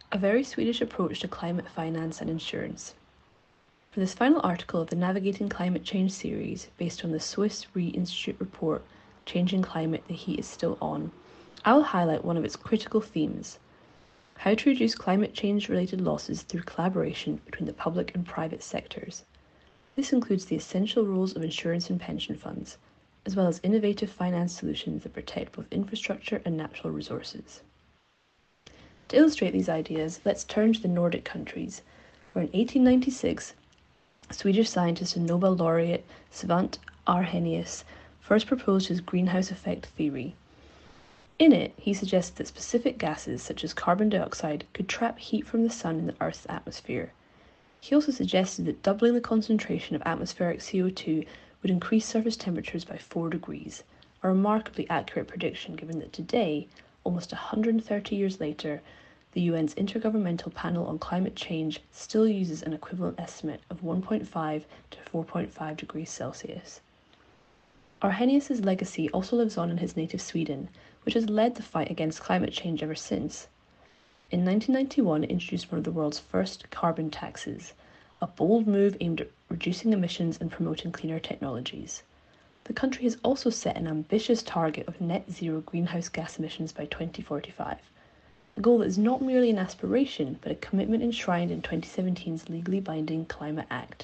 A very Swedish approach to climate finance and insurance. For this final article of the Navigating Climate Change series, based on the Swiss Re Institute report, Changing Climate, the Heat is Still On, I will highlight one of its critical themes: how to reduce climate change-related losses through collaboration between the public and private sectors. This includes the essential roles of insurance and pension funds, as well as innovative finance solutions that protect both infrastructure and natural resources. To illustrate these ideas, let's turn to the Nordic countries, where in 1896, Swedish scientist and Nobel laureate Svante Arrhenius first proposed his greenhouse effect theory. In it, he suggested that specific gases, such as carbon dioxide, could trap heat from the sun in the Earth's atmosphere. He also suggested that doubling the concentration of atmospheric CO2 would increase surface temperatures by 4 degrees, a remarkably accurate prediction given that today, almost 130 years later, the UN's Intergovernmental Panel on Climate Change still uses an equivalent estimate of 1.5 to 4.5 degrees Celsius. Arrhenius's legacy also lives on in his native Sweden, which has led the fight against climate change ever since. In 1991, it introduced one of the world's first carbon taxes, a bold move aimed at reducing emissions and promoting cleaner technologies. The country has also set an ambitious target of net zero greenhouse gas emissions by 2045, a goal that is not merely an aspiration, but a commitment enshrined in 2017's legally binding Climate Act.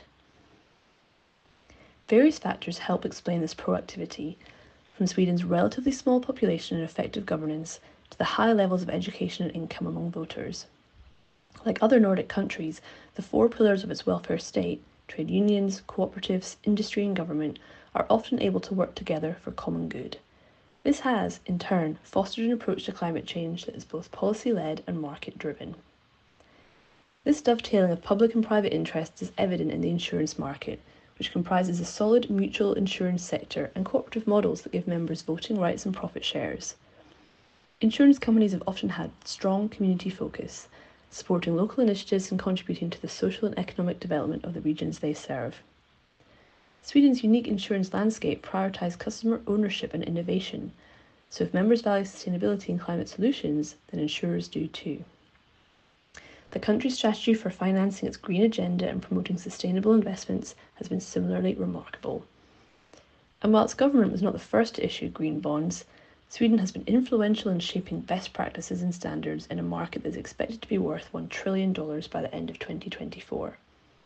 Various factors help explain this proactivity, from Sweden's relatively small population and effective governance to the high levels of education and income among voters. Like other Nordic countries, the 4 pillars of its welfare state, trade unions, cooperatives, industry and government, are often able to work together for common good. This has, in turn, fostered an approach to climate change that is both policy-led and market-driven. This dovetailing of public and private interests is evident in the insurance market, which comprises a solid mutual insurance sector and cooperative models that give members voting rights and profit shares. Insurance companies have often had strong community focus, supporting local initiatives and contributing to the social and economic development of the regions they serve. Sweden's unique insurance landscape prioritised customer ownership and innovation, so if members value sustainability and climate solutions, then insurers do too. The country's strategy for financing its green agenda and promoting sustainable investments has been similarly remarkable. And while its government was not the first to issue green bonds, Sweden has been influential in shaping best practices and standards in a market that is expected to be worth $1 trillion by the end of 2024.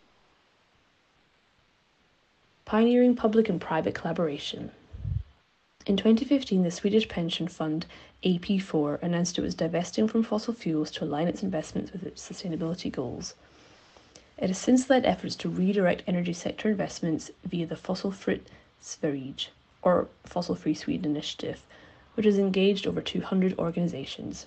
Pioneering public and private collaboration. In 2015, the Swedish pension fund AP4 announced it was divesting from fossil fuels to align its investments with its sustainability goals. It has since led efforts to redirect energy sector investments via the Fossilfritt Sverige, or Fossil Free Sweden initiative, which has engaged over 200 organisations.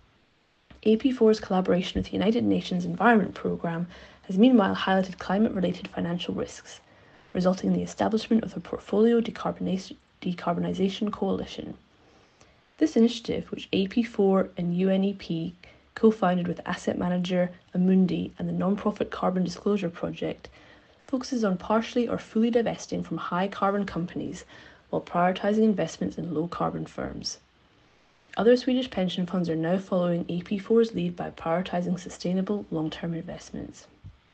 AP4's collaboration with the United Nations Environment Programme has meanwhile highlighted climate-related financial risks, resulting in the establishment of the Portfolio Decarbonisation Coalition. This initiative, which AP4 and UNEP co-founded with asset manager Amundi and the non-profit Carbon Disclosure Project, focuses on partially or fully divesting from high-carbon companies while prioritising investments in low-carbon firms. Other Swedish pension funds are now following AP4's lead by prioritising sustainable long-term investments.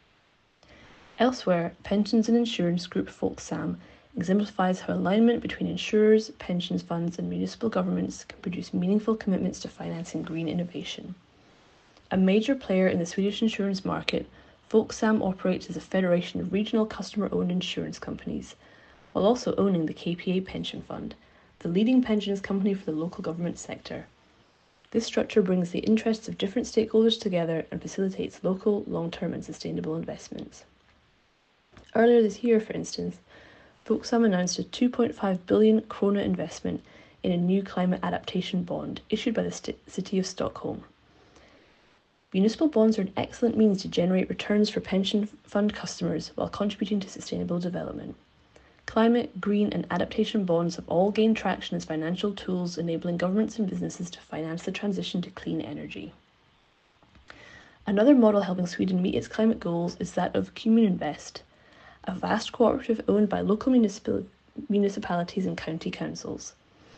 Elsewhere, pensions and insurance group Folksam exemplifies how alignment between insurers, pension funds and municipal governments can produce meaningful commitments to financing green innovation. A major player in the Swedish insurance market, Folksam operates as a federation of regional customer-owned insurance companies, while also owning the KPA Pension Fund, the leading pensions company for the local government sector. This structure brings the interests of different stakeholders together and facilitates local, long-term and sustainable investments. Earlier this year, for instance, Folksam announced a 2.5 billion krona investment in a new climate adaptation bond issued by the City of Stockholm. Municipal bonds are an excellent means to generate returns for pension fund customers while contributing to sustainable development. Climate, green and adaptation bonds have all gained traction as financial tools enabling governments and businesses to finance the transition to clean energy. Another model helping Sweden meet its climate goals is that of Kommuninvest, a vast cooperative owned by local municipalities and county councils.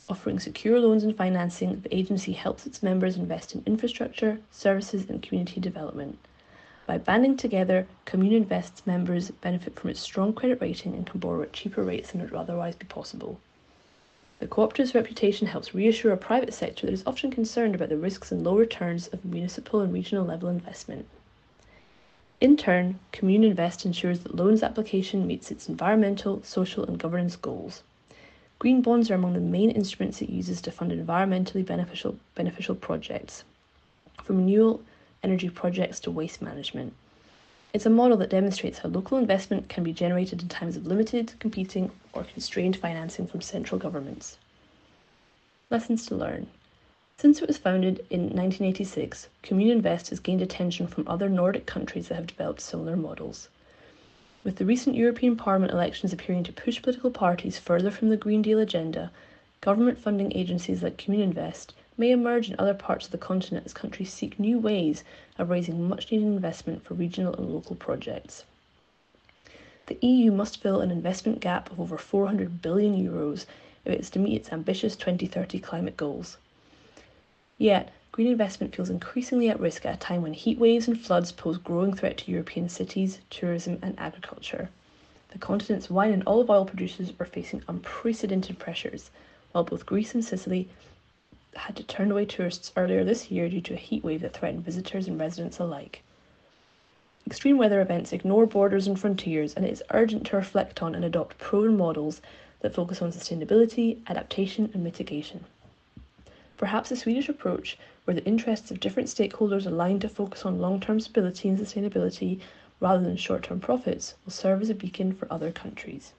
Offering secure loans and financing, the agency helps its members invest in infrastructure, services, and community development. By banding together, Communinvest's members benefit from its strong credit rating and can borrow at cheaper rates than would otherwise be possible. The cooperative's reputation helps reassure a private sector that is often concerned about the risks and low returns of municipal and regional level investment. In turn, Communinvest ensures that loans application meets its environmental, social, and governance goals. Green bonds are among the main instruments it uses to fund environmentally beneficial projects, from renewable energy projects to waste management. It's a model that demonstrates how local investment can be generated in times of limited, competing, or constrained financing from central governments. Lessons to learn. Since it was founded in 1986, Communinvest has gained attention from other Nordic countries that have developed similar models. With the recent European Parliament elections appearing to push political parties further from the Green Deal agenda, government funding agencies like Communinvest may emerge in other parts of the continent as countries seek new ways of raising much-needed investment for regional and local projects. The EU must fill an investment gap of over €400 billion if it is to meet its ambitious 2030 climate goals. Yet, green investment feels increasingly at risk at a time when heat waves and floods pose growing threat to European cities, tourism, and agriculture. The continent's wine and olive oil producers are facing unprecedented pressures, while both Greece and Sicily had to turn away tourists earlier this year due to a heat wave that threatened visitors and residents alike. Extreme weather events ignore borders and frontiers, and it is urgent to reflect on and adopt proven models that focus on sustainability, adaptation, and mitigation. Perhaps a Swedish approach, where the interests of different stakeholders align to focus on long-term stability and sustainability rather than short-term profits, will serve as a beacon for other countries.